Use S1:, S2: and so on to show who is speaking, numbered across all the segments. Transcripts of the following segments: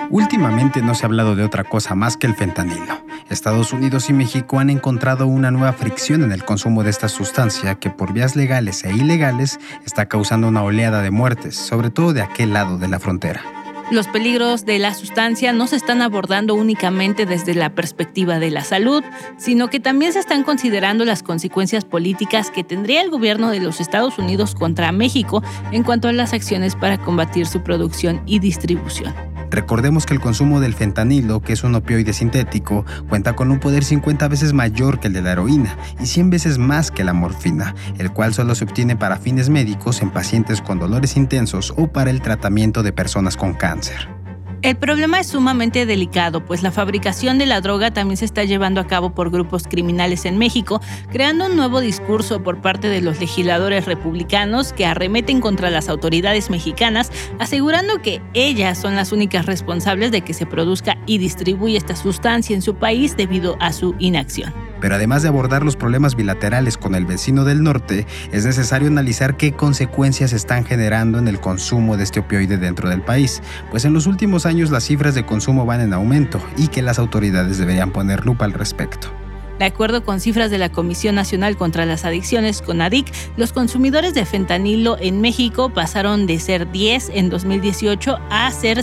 S1: Últimamente no se ha hablado de otra cosa más que el fentanilo. Estados Unidos y México han encontrado una nueva fricción en el consumo de esta sustancia que por vías legales e ilegales está causando una oleada de muertes, sobre todo de aquel lado de la frontera.
S2: Los peligros de la sustancia no se están abordando únicamente desde la perspectiva de la salud, sino que también se están considerando las consecuencias políticas que tendría el gobierno de los Estados Unidos contra México en cuanto a las acciones para combatir su producción y distribución.
S1: Recordemos que el consumo del fentanilo, que es un opioide sintético, cuenta con un poder 50 veces mayor que el de la heroína y 100 veces más que la morfina, el cual solo se obtiene para fines médicos en pacientes con dolores intensos o para el tratamiento de personas con cáncer.
S2: El problema es sumamente delicado, pues la fabricación de la droga también se está llevando a cabo por grupos criminales en México, creando un nuevo discurso por parte de los legisladores republicanos que arremeten contra las autoridades mexicanas, asegurando que ellas son las únicas responsables de que se produzca y distribuya esta sustancia en su país debido a su inacción.
S1: Pero además de abordar los problemas bilaterales con el vecino del norte, es necesario analizar qué consecuencias están generando en el consumo de este opioide dentro del país, pues en los últimos años las cifras de consumo van en aumento y que las autoridades deberían poner lupa al respecto.
S2: De acuerdo con cifras de la Comisión Nacional contra las Adicciones, CONADIC, los consumidores de fentanilo en México pasaron de ser 10 en 2018 a ser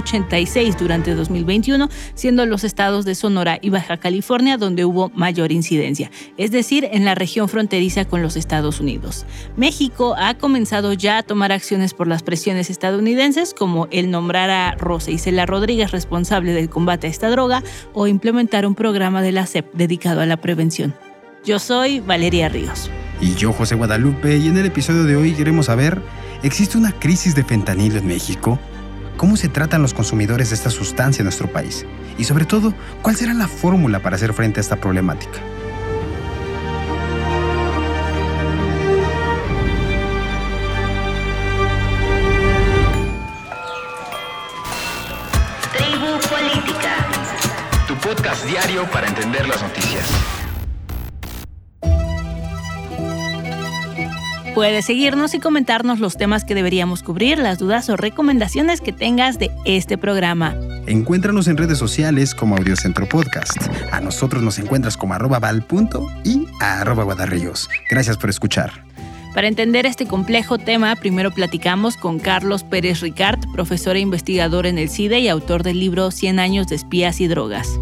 S2: 186 durante 2021, siendo los estados de Sonora y Baja California donde hubo mayor incidencia, es decir, en la región fronteriza con los Estados Unidos. México ha comenzado ya a tomar acciones por las presiones estadounidenses, como el nombrar a Rosa Isela Rodríguez responsable del combate a esta droga o implementar un programa de la SEP dedicado a la prevención. Yo soy Valeria Ríos.
S1: Y yo, José Guadalupe, y en el episodio de hoy queremos saber, ¿existe una crisis de fentanilo en México? ¿Cómo se tratan los consumidores de esta sustancia en nuestro país? Y sobre todo, ¿cuál será la fórmula para hacer frente a esta problemática?
S3: Tribu Política,
S4: tu podcast diario para entender las noticias.
S2: Puedes seguirnos y comentarnos los temas que deberíamos cubrir, las dudas o recomendaciones que tengas de este programa.
S1: Encuéntranos en redes sociales como Audiocentro Podcast. A nosotros nos encuentras como @val. Y a @guadarríos. Gracias por escuchar.
S2: Para entender este complejo tema, primero platicamos con Carlos Pérez Ricart, profesor e investigador en el CIDE y autor del libro 100 años de espías y drogas.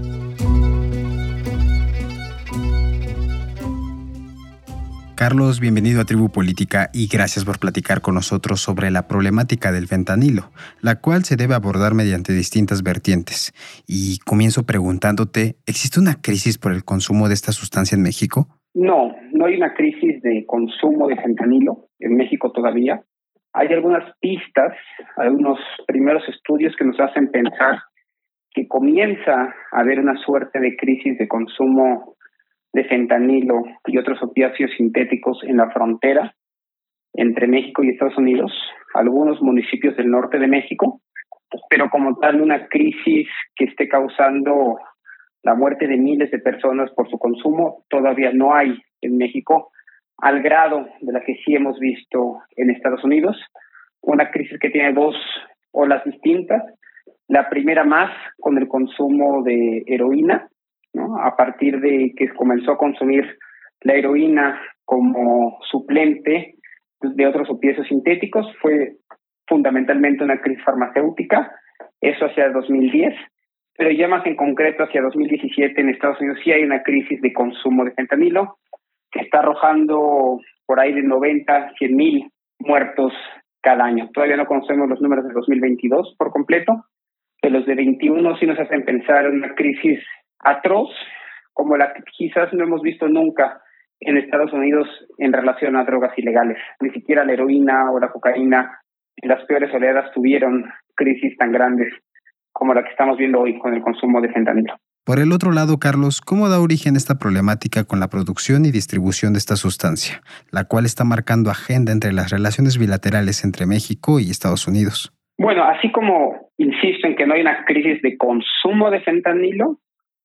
S1: Carlos, bienvenido a Tribu Política y gracias por platicar con nosotros sobre la problemática del fentanilo, la cual se debe abordar mediante distintas vertientes. Y comienzo preguntándote, ¿existe una crisis por el consumo de esta sustancia en México?
S5: No hay una crisis de consumo de fentanilo en México todavía. Hay algunas pistas, algunos primeros estudios que nos hacen pensar que comienza a haber una suerte de crisis de consumo de fentanilo y otros opiáceos sintéticos en la frontera entre México y Estados Unidos, algunos municipios del norte de México, pero como tal una crisis que esté causando la muerte de miles de personas por su consumo todavía no hay en México, al grado de la que sí hemos visto en Estados Unidos, una crisis que tiene dos olas distintas. La primera más con el consumo de heroína, ¿no? A partir de que comenzó a consumir la heroína como suplente de otros opiáceos sintéticos, fue fundamentalmente una crisis farmacéutica, eso hacia 2010, pero ya más en concreto hacia 2017 en Estados Unidos sí hay una crisis de consumo de fentanilo que está arrojando por ahí de 90, 100 mil muertos cada año. Todavía no conocemos los números de 2022 por completo, pero los de 21 sí nos hacen pensar en una crisis atroz, como la que quizás no hemos visto nunca en Estados Unidos en relación a drogas ilegales. Ni siquiera la heroína o la cocaína en las peores oleadas tuvieron crisis tan grandes como la que estamos viendo hoy con el consumo de fentanilo.
S1: Por el otro lado, Carlos, ¿cómo da origen esta problemática con la producción y distribución de esta sustancia, la cual está marcando agenda entre las relaciones bilaterales entre México y Estados Unidos?
S5: Bueno, así como insisto en que no hay una crisis de consumo de fentanilo,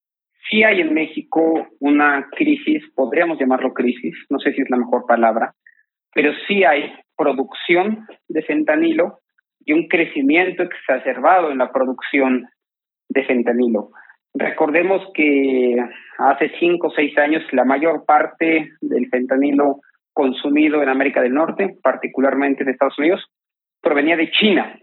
S5: sí hay en México una crisis, podríamos llamarlo crisis, no sé si es la mejor palabra, pero sí hay producción de fentanilo y un crecimiento exacerbado en la producción de fentanilo. Recordemos que hace 5 o 6 años la mayor parte del fentanilo consumido en América del Norte, particularmente en Estados Unidos, provenía de China.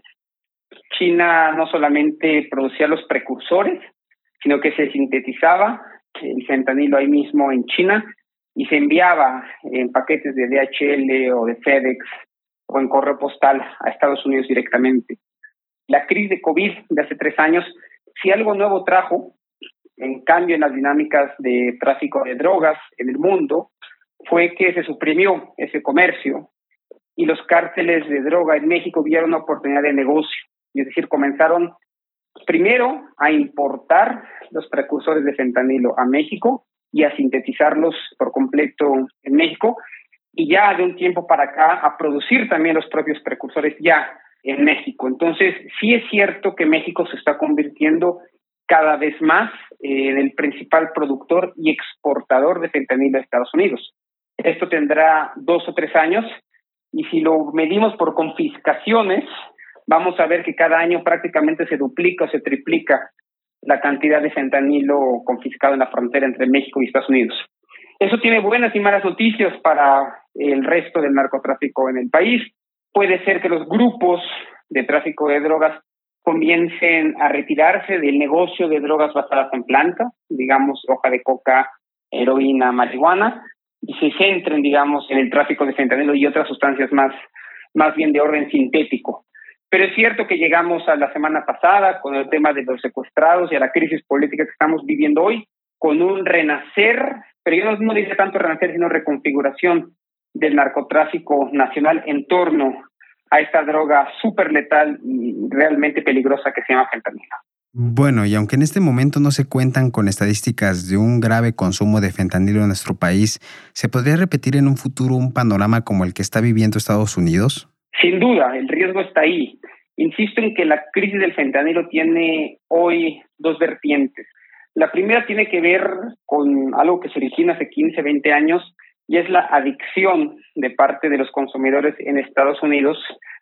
S5: China no solamente producía los precursores, sino que se sintetizaba el fentanilo ahí mismo en China y se enviaba en paquetes de DHL o de FedEx o en correo postal a Estados Unidos directamente. La crisis de COVID de hace 3 años, si algo nuevo trajo, en cambio en las dinámicas de tráfico de drogas en el mundo, fue que se suprimió ese comercio y los cárteles de droga en México vieron una oportunidad de negocio. Es decir, comenzaron primero a importar los precursores de fentanilo a México y a sintetizarlos por completo en México, y ya de un tiempo para acá a producir también los propios precursores ya en México. Entonces, sí es cierto que México se está convirtiendo cada vez más en el principal productor y exportador de fentanilo a Estados Unidos. Esto tendrá 2 o 3 años, y si lo medimos por confiscaciones, vamos a ver que cada año prácticamente se duplica o se triplica la cantidad de fentanilo confiscado en la frontera entre México y Estados Unidos. Eso tiene buenas y malas noticias para el resto del narcotráfico en el país. Puede ser que los grupos de tráfico de drogas comiencen a retirarse del negocio de drogas basadas en planta, digamos hoja de coca, heroína, marihuana, y se centren, digamos, en el tráfico de fentanilo y otras sustancias más bien de orden sintético. Pero es cierto que llegamos a la semana pasada con el tema de los secuestrados y a la crisis política que estamos viviendo hoy, con un renacer, pero yo no diría tanto renacer, sino reconfiguración del narcotráfico nacional en torno a esta droga súper letal y realmente peligrosa que se llama fentanilo.
S1: Bueno, y aunque en este momento no se cuentan con estadísticas de un grave consumo de fentanilo en nuestro país, ¿se podría repetir en un futuro un panorama como el que está viviendo Estados Unidos?
S5: Sin duda, el riesgo está ahí. Insisto en que la crisis del fentanilo tiene hoy 2 vertientes. La primera tiene que ver con algo que se origina hace 15, 20 años, y es la adicción de parte de los consumidores en Estados Unidos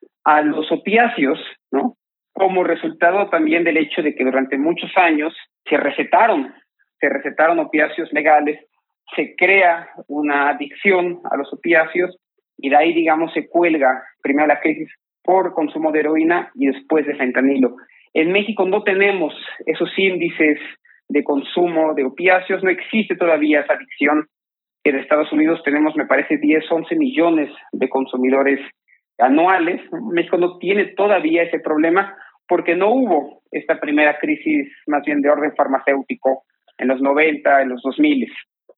S5: a los opiáceos, ¿no? Como resultado también del hecho de que durante muchos años se recetaron opiáceos legales, se crea una adicción a los opiáceos y de ahí, digamos, se cuelga primero la crisis por consumo de heroína y después de fentanilo. En México no tenemos esos índices de consumo de opiáceos, no existe todavía esa adicción. En Estados Unidos tenemos, me parece, 10, 11 millones de consumidores anuales. México no tiene todavía ese problema porque no hubo esta primera crisis más bien de orden farmacéutico en los 90, en los 2000.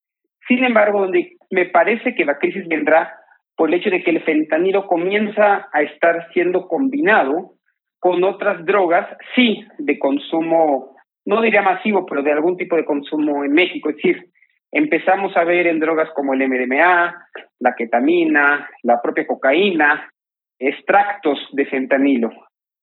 S5: Sin embargo, donde me parece que la crisis vendrá por el hecho de que el fentanilo comienza a estar siendo combinado con otras drogas, sí, de consumo, no diría masivo, pero de algún tipo de consumo en México. Es decir, empezamos a ver en drogas como el MDMA, la ketamina, la propia cocaína, extractos de fentanilo.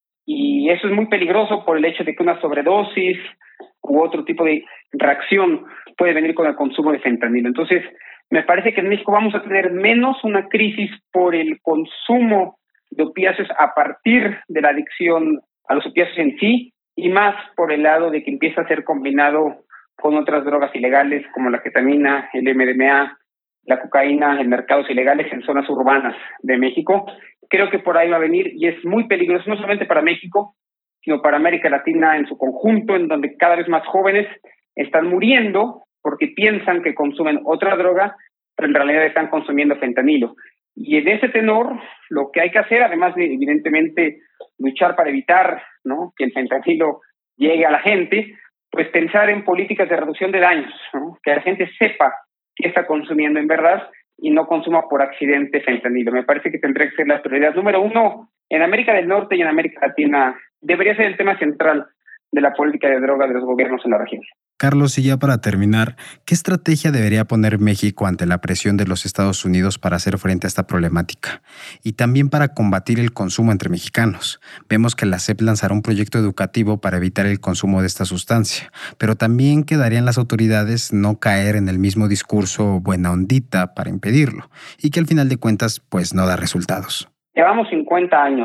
S5: Y eso es muy peligroso por el hecho de que una sobredosis u otro tipo de reacción puede venir con el consumo de fentanilo. Entonces, me parece que en México vamos a tener menos una crisis por el consumo de opiáceos a partir de la adicción a los opiáceos en sí, y más por el lado de que empieza a ser combinado con otras drogas ilegales como la ketamina, el MDMA, la cocaína en mercados ilegales en zonas urbanas de México. Creo que por ahí va a venir y es muy peligroso, no solamente para México, sino para América Latina en su conjunto, en donde cada vez más jóvenes están muriendo porque piensan que consumen otra droga, pero en realidad están consumiendo fentanilo. Y en ese tenor, lo que hay que hacer, además de evidentemente luchar para evitar, ¿no?, que el fentanilo llegue a la gente, pues pensar en políticas de reducción de daños, ¿no?, que la gente sepa qué está consumiendo en verdad y no consuma por accidente fentanilo. Me parece que tendría que ser la prioridad número 1 en América del Norte y en América Latina. Debería ser el tema central de la política de droga de los gobiernos en la región.
S1: Carlos, y ya para terminar, ¿qué estrategia debería poner México ante la presión de los Estados Unidos para hacer frente a esta problemática? Y también para combatir el consumo entre mexicanos. Vemos que la SEP lanzará un proyecto educativo para evitar el consumo de esta sustancia, pero también quedarían las autoridades no caer en el mismo discurso buena ondita para impedirlo, y que al final de cuentas pues no da resultados.
S5: Llevamos 50 años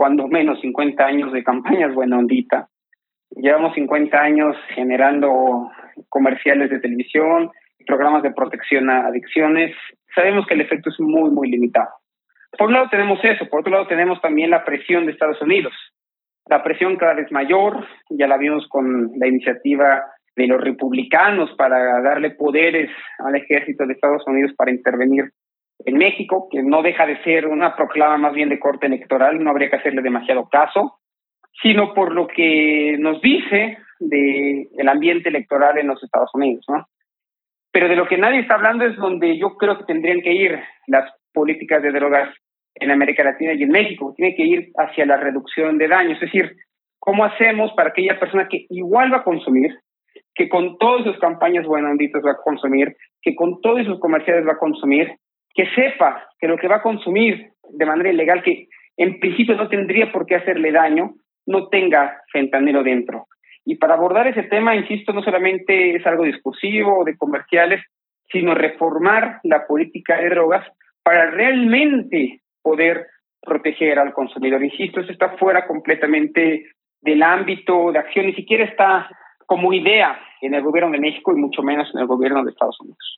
S5: cuando menos 50 años de campañas buena ondita. Llevamos 50 años generando comerciales de televisión, programas de protección a adicciones. Sabemos que el efecto es muy, muy limitado. Por un lado tenemos eso, por otro lado tenemos también la presión de Estados Unidos. La presión cada vez mayor, ya la vimos con la iniciativa de los republicanos para darle poderes al ejército de Estados Unidos para intervenir en México, que no deja de ser una proclama más bien de corte electoral, no habría que hacerle demasiado caso, sino por lo que nos dice del ambiente electoral en los Estados Unidos, ¿no? Pero de lo que nadie está hablando es donde yo creo que tendrían que ir las políticas de drogas en América Latina y en México. Tiene que ir hacia la reducción de daños, es decir, ¿cómo hacemos para aquella persona que igual va a consumir, que con todas sus campañas buenonditas va a consumir, que con todos sus comerciales va a consumir, que sepa que lo que va a consumir de manera ilegal, que en principio no tendría por qué hacerle daño, no tenga fentanilo dentro? Y para abordar ese tema, insisto, no solamente es algo discursivo o de comerciales, sino reformar la política de drogas para realmente poder proteger al consumidor. Insisto, eso está fuera completamente del ámbito de acción, ni siquiera está como idea en el gobierno de México y mucho menos en el gobierno de Estados Unidos.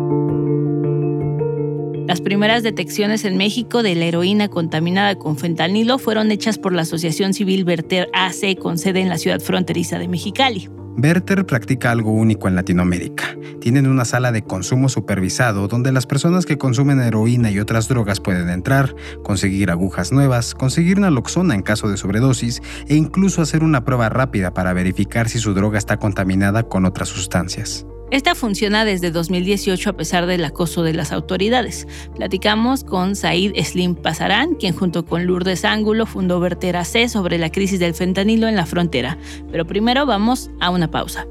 S2: Las primeras detecciones en México de la heroína contaminada con fentanilo fueron hechas por la Asociación Civil Verter AC con sede en la ciudad fronteriza de Mexicali.
S1: Verter practica algo único en Latinoamérica. Tienen una sala de consumo supervisado donde las personas que consumen heroína y otras drogas pueden entrar, conseguir agujas nuevas, conseguir naloxona en caso de sobredosis e incluso hacer una prueba rápida para verificar si su droga está contaminada con otras sustancias.
S2: Esta funciona desde 2018 a pesar del acoso de las autoridades. Platicamos con Said Slim Pasarán, quien junto con Lourdes Ángulo fundó Verter AC sobre la crisis del fentanilo en la frontera. Pero primero vamos a una pausa.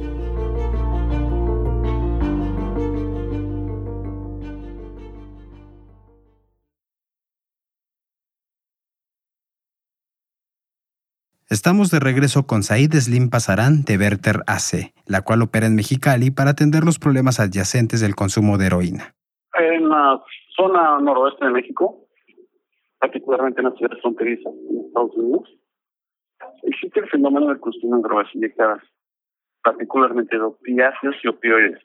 S1: Estamos de regreso con Said Slim Pasarán de Verter AC, la cual opera en Mexicali para atender los problemas adyacentes del consumo de heroína.
S6: En la zona noroeste de México, particularmente en las ciudades fronterizas en Estados Unidos, existe el fenómeno del consumo de drogas inyectadas, particularmente de opiáceos y opioides.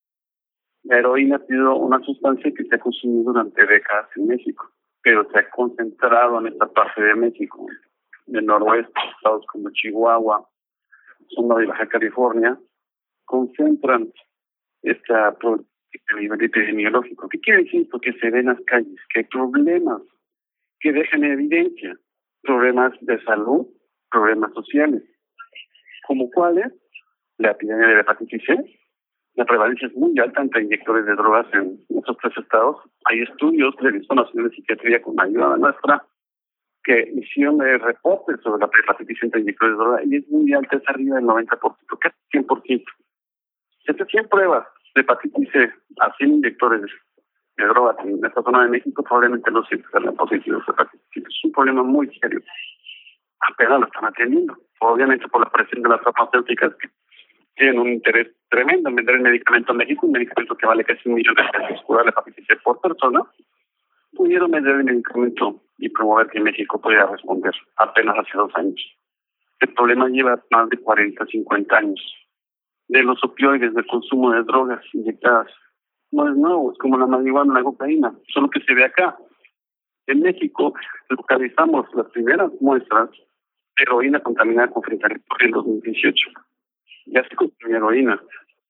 S6: La heroína ha sido una sustancia que se ha consumido durante décadas en México, pero se ha concentrado en esta parte de México. Del noroeste, estados como Chihuahua, zona de Baja California, concentran esta problemática a nivel epidemiológico. ¿Qué quiere decir? Porque se ve en las calles que hay problemas que dejan en evidencia, problemas de salud, problemas sociales, como cuáles, la epidemia de la hepatitis C. La prevalencia es muy alta entre inyectores de drogas en estos tres estados. Hay estudios del Instituto Nacional de Psiquiatría con ayuda nuestra que hicieron reportes sobre la hepatitis entre inyectores de droga y es muy alta, es arriba del 90%, casi 100%. Estas 100 pruebas de hepatitis C a 100 inyectores de drogas en esta zona de México, probablemente los 100 salgan positivos de hepatitis C. Es un problema muy serio. Apenas lo están atendiendo, obviamente por la presión de las farmacéuticas que tienen un interés tremendo en vender el medicamento en México, un medicamento que vale casi $1 millón curar la hepatitis C por persona. Pudieron vender el medicamento y promover que México pudiera responder apenas hace 2 años. El problema lleva más de 40, 50 años. De los opioides, del consumo de drogas inyectadas, no es nuevo, es como la marihuana, la cocaína, solo que se ve acá. En México localizamos las primeras muestras de heroína contaminada con fentanilo en 2018. Ya se consumía heroína.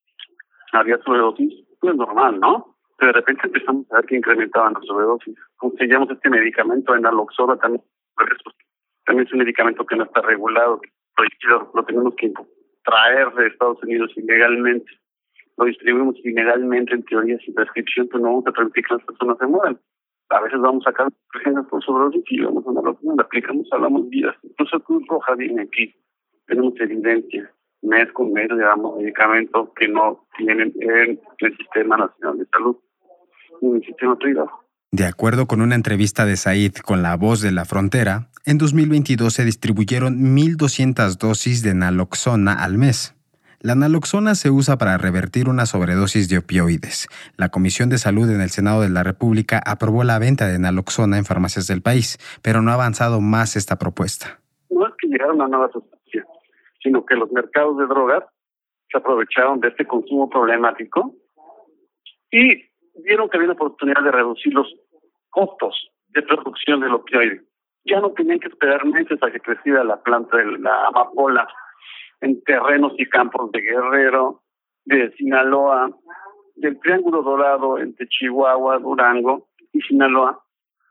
S6: Había sobredosis, pues normal, ¿no? Pero de repente empezamos a ver que incrementaban las sobredosis. Conseguíamos este medicamento en naloxona también. También es un medicamento que no está regulado, prohibido, lo tenemos que traer de Estados Unidos ilegalmente. Lo distribuimos ilegalmente en teoría sin prescripción, pero no vamos a permitir que las personas se mueran. A veces vamos a sacar urgencias por sobredosis y vamos a naloxona, le aplicamos, hablamos vidas. Incluso Cruz Roja viene aquí. Tenemos evidencia. Mes con mes le damos medicamentos que no tienen en el Sistema Nacional de Salud, en el sistema privado.
S1: De acuerdo con una entrevista de Said con La Voz de la Frontera, en 2022 se distribuyeron 1,200 dosis de naloxona al mes. La naloxona se usa para revertir una sobredosis de opioides. La Comisión de Salud en el Senado de la República aprobó la venta de naloxona en farmacias del país, pero no ha avanzado más esta propuesta.
S6: No es que llegara una nueva sustancia, sino que los mercados de drogas se aprovecharon de este consumo problemático y vieron que había una oportunidad de reducir los costos de producción del opioide. Ya no tenían que esperar meses a que creciera la planta de la amapola en terrenos y campos de Guerrero, de Sinaloa, del Triángulo Dorado entre Chihuahua, Durango y Sinaloa,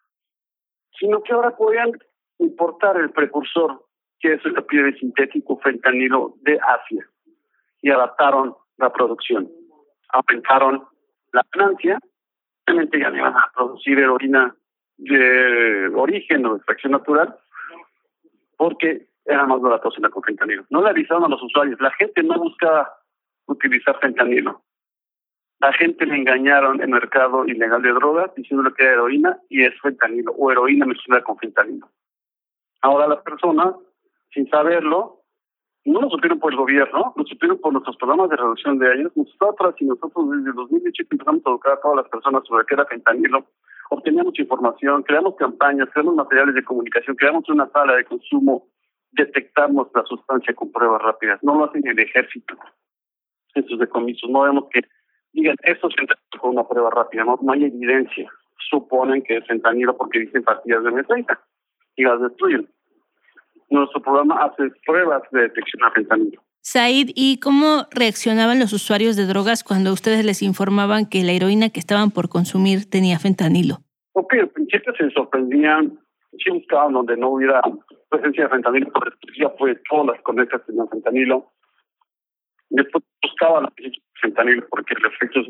S6: sino que ahora podían importar el precursor, que es el opioide sintético fentanilo, de Asia, y adaptaron la producción. Aumentaron la ganancia, realmente ya no iban a producir heroína de origen o de extracción natural, porque era más barato hacerla con fentanilo. No le avisaron a los usuarios. La gente no buscaba utilizar fentanilo. La gente le engañaron el mercado ilegal de drogas diciéndole que era heroína y es fentanilo, o heroína mezclada con fentanilo. Ahora las personas, sin saberlo, no lo supieron por el gobierno, lo supieron por nuestros programas de reducción de daños. Nosotros desde 2018 empezamos a educar a todas las personas sobre qué era fentanilo. Obteníamos información, creamos campañas, creamos materiales de comunicación, creamos una sala de consumo, detectamos la sustancia con pruebas rápidas. No lo hacen el ejército en sus decomisos. No vemos que digan, esto se entra con una prueba rápida. No hay evidencia. Suponen que es fentanilo porque dicen pastillas de M30 y las destruyen. Nuestro programa hace pruebas de detección a fentanilo.
S2: Said, ¿y cómo reaccionaban los usuarios de drogas cuando ustedes les informaban que la heroína que estaban por consumir tenía fentanilo?
S6: Ok, al principio se sorprendían, sí buscaban donde no hubiera presencia de fentanilo, pero ya fue todas las conectas tenían fentanilo. Después buscaban la presencia de fentanilo porque el efecto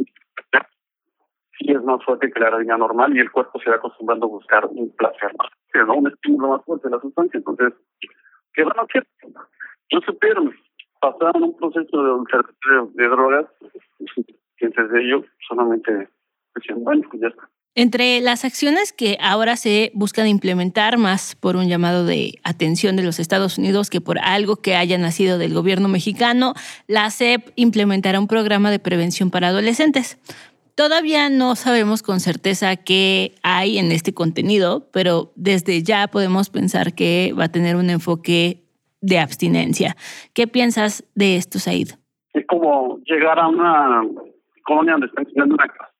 S6: sí es más fuerte que la heroína normal y el cuerpo se va acostumbrando a buscar un placer más, ¿no? Un estímulo más fuerte de la sustancia. Entonces, ¿qué van a hacer? No supieron. Pasaron un proceso de drogas, y antes de ello solamente decían, bueno, pues ya está.
S2: Entre las acciones que ahora se buscan implementar, más por un llamado de atención de los Estados Unidos que por algo que haya nacido del gobierno mexicano, la SEP implementará un programa de prevención para adolescentes. Todavía no sabemos con certeza qué hay en este contenido, pero desde ya podemos pensar que va a tener un enfoque de abstinencia. ¿Qué piensas de esto, Said?
S6: Es como llegar a una colonia donde están tirando una casa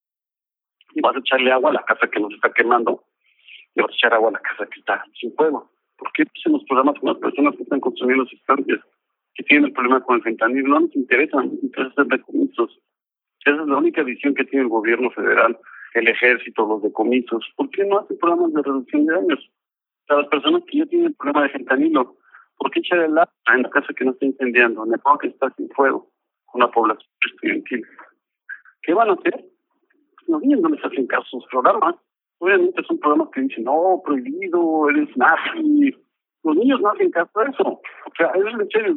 S6: y vas a echarle agua a la casa que nos está quemando y vas a echar agua a la casa que está sin fuego. ¿Por qué en los programas con las personas que están consumiendo sustancias que tienen el problema con el fentanilo? No nos interesan, nos interesa hacer decomisos. Esa es la única visión que tiene el gobierno federal, el ejército, los decomisos. ¿Por qué no hacen programas de reducción de daños? O sea, las personas que ya tienen el problema de fentanilo, ¿por qué echar el agua en la casa que no está incendiando, en el pueblo que está sin fuego, con una población estudiantil? ¿Qué van a hacer? Los niños no les hacen caso a sus programas. Obviamente son programas que dicen, no, prohibido, eres nazi. Los niños no hacen caso a eso. O sea, es en serio,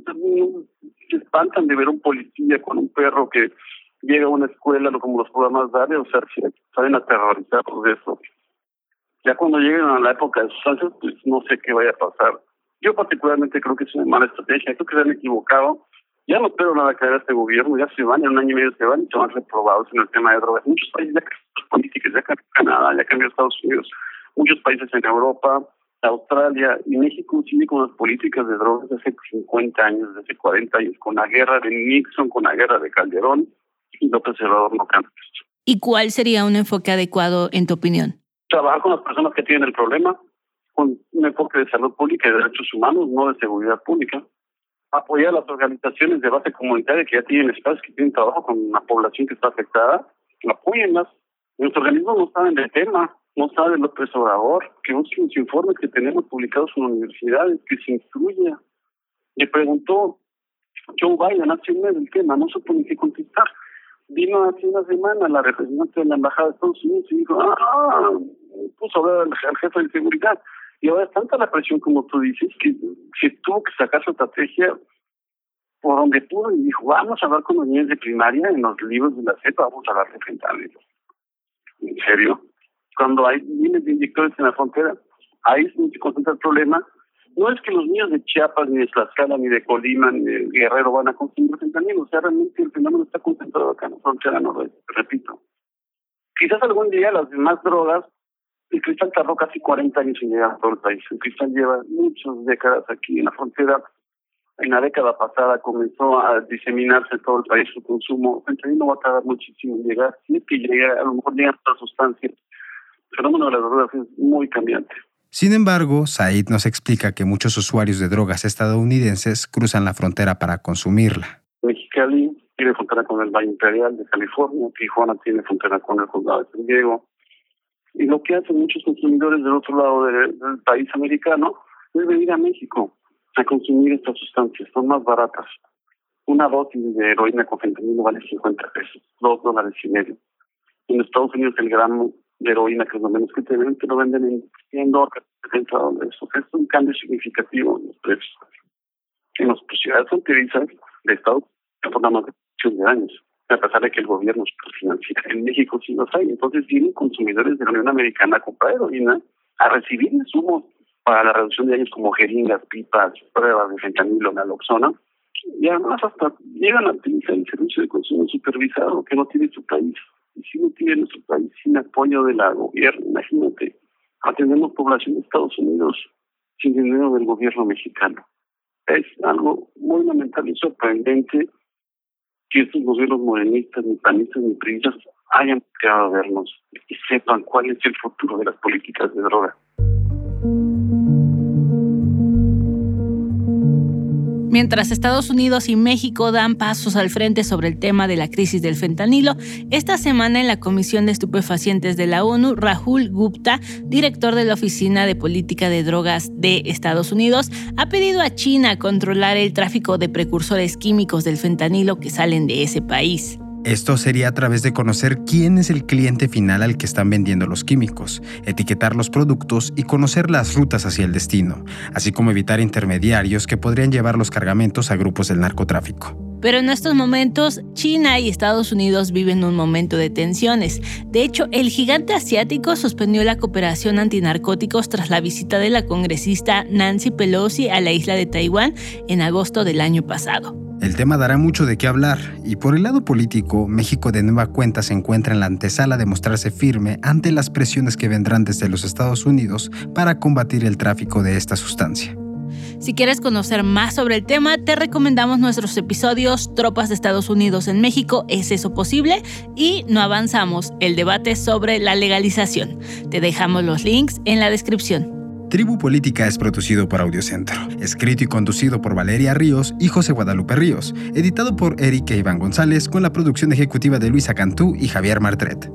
S6: se espantan de ver a un policía con un perro que llega a una escuela, como los programas DARE, o sea, saben aterrorizarlos de eso. Ya cuando lleguen a la época de sustancias, pues no sé qué vaya a pasar. Yo particularmente creo que es una mala estrategia, creo que se han equivocado. Ya no espero nada que haga este gobierno, ya se van, en un año y medio se van y se van reprobados en el tema de drogas. Muchos países ya cambiaron sus políticas, ya cambió Canadá, ya cambió Estados Unidos, muchos países en Europa, Australia y México sigue con las políticas de drogas de hace 50 años, de hace 40 años, con la guerra de Nixon, con la guerra de Calderón y López Obrador no cambia esto.
S2: ¿Y cuál sería un enfoque adecuado en tu opinión?
S6: Trabajar con las personas que tienen el problema, con un enfoque de salud pública y de derechos humanos, no de seguridad pública. Apoyar a las organizaciones de base comunitaria que ya tienen espacios, que tienen trabajo con una población que está afectada, apóyenlas. Los organismos no saben del tema, no saben López Obrador, que busquen los informes que tenemos publicados en universidades, que se instruya. Le preguntó Joe Biden hace un mes del tema, no supo ni qué contestar. Vino hace una semana la representante de la Embajada de Estados Unidos y dijo, puso a hablar al jefe de seguridad. Y ahora es tanta la presión, como tú dices, que se tuvo que sacar su estrategia por donde pudo y dijo, vamos a hablar con los niños de primaria en los libros de la CEPA, vamos a hablar de fentanilo. ¿En serio? Cuando hay miles de inyectores en la frontera, ahí es donde se concentra el problema no es que los niños de Chiapas, ni de Tlaxcala, ni de Colima, ni de Guerrero van a consumir fentanilo. O sea, realmente el fenómeno está concentrado acá en la frontera noroeste, repito. Quizás algún día las demás drogas, el cristal tardó casi 40 años en llegar a todo el país. El cristal lleva muchas décadas aquí en la frontera. En la década pasada comenzó a diseminarse en todo el país su consumo. El fentanilo va a tardar muchísimo en llegar. Si es que llega, a lo mejor llegan otras sustancias. El fenómeno de las drogas es muy cambiante.
S1: Sin embargo, Said nos explica que muchos usuarios de drogas estadounidenses cruzan la frontera para consumirla.
S6: Mexicali tiene frontera con el Valle Imperial de California, Tijuana tiene frontera con el condado de San Diego. Y lo que hacen muchos consumidores del otro lado del país americano es venir a México a consumir estas sustancias. Son más baratas. Una dosis de heroína con fentanilo vale 50 pesos, $2.50. En Estados Unidos el gramo de heroína, que es lo menos que te lo venden en $100, $70. Es un cambio significativo en los precios. En las ciudades fronterizas de Estados Unidos por nada más de años, a pesar de que el gobierno financia. En México sí los hay. Entonces vienen consumidores de la Unión Americana a comprar heroína, a recibir insumos para la reducción de daños como jeringas, pipas, pruebas de fentanilo, naloxona, y además hasta llegan a utilizar el servicio de consumo supervisado que no tiene su país. Y si no tiene nuestro país sin apoyo del gobierno, imagínate, atendemos población de Estados Unidos sin dinero del gobierno mexicano. Es algo muy lamentable y sorprendente que estos gobiernos morenistas, ni panistas, ni priistas hayan quedado a vernos y sepan cuál es el futuro de las políticas de droga.
S2: Mientras Estados Unidos y México dan pasos al frente sobre el tema de la crisis del fentanilo, esta semana en la Comisión de Estupefacientes de la ONU, Rahul Gupta, director de la Oficina de Política de Drogas de Estados Unidos, ha pedido a China controlar el tráfico de precursores químicos del fentanilo que salen de ese país.
S1: Esto sería a través de conocer quién es el cliente final al que están vendiendo los químicos, etiquetar los productos y conocer las rutas hacia el destino, así como evitar intermediarios que podrían llevar los cargamentos a grupos del narcotráfico.
S2: Pero en estos momentos, China y Estados Unidos viven un momento de tensiones. De hecho, el gigante asiático suspendió la cooperación antinarcóticos tras la visita de la congresista Nancy Pelosi a la isla de Taiwán en agosto del año pasado.
S1: El tema dará mucho de qué hablar, y por el lado político, México de nueva cuenta se encuentra en la antesala de mostrarse firme ante las presiones que vendrán desde los Estados Unidos para combatir el tráfico de esta sustancia.
S2: Si quieres conocer más sobre el tema, te recomendamos nuestros episodios Tropas de Estados Unidos en México, ¿es eso posible? Y No avanzamos, el debate sobre la legalización. Te dejamos los links en la descripción.
S1: Tribu Política es producido por Audiocentro, escrito y conducido por Valeria Ríos y José Guadalupe Ríos, editado por Eric e Iván González con la producción ejecutiva de Luisa Cantú y Javier Martret.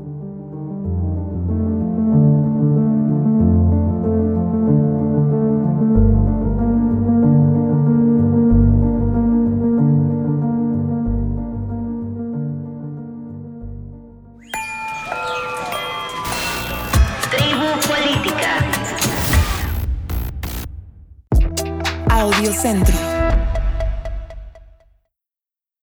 S3: Tribu Política.
S7: Audiocentro.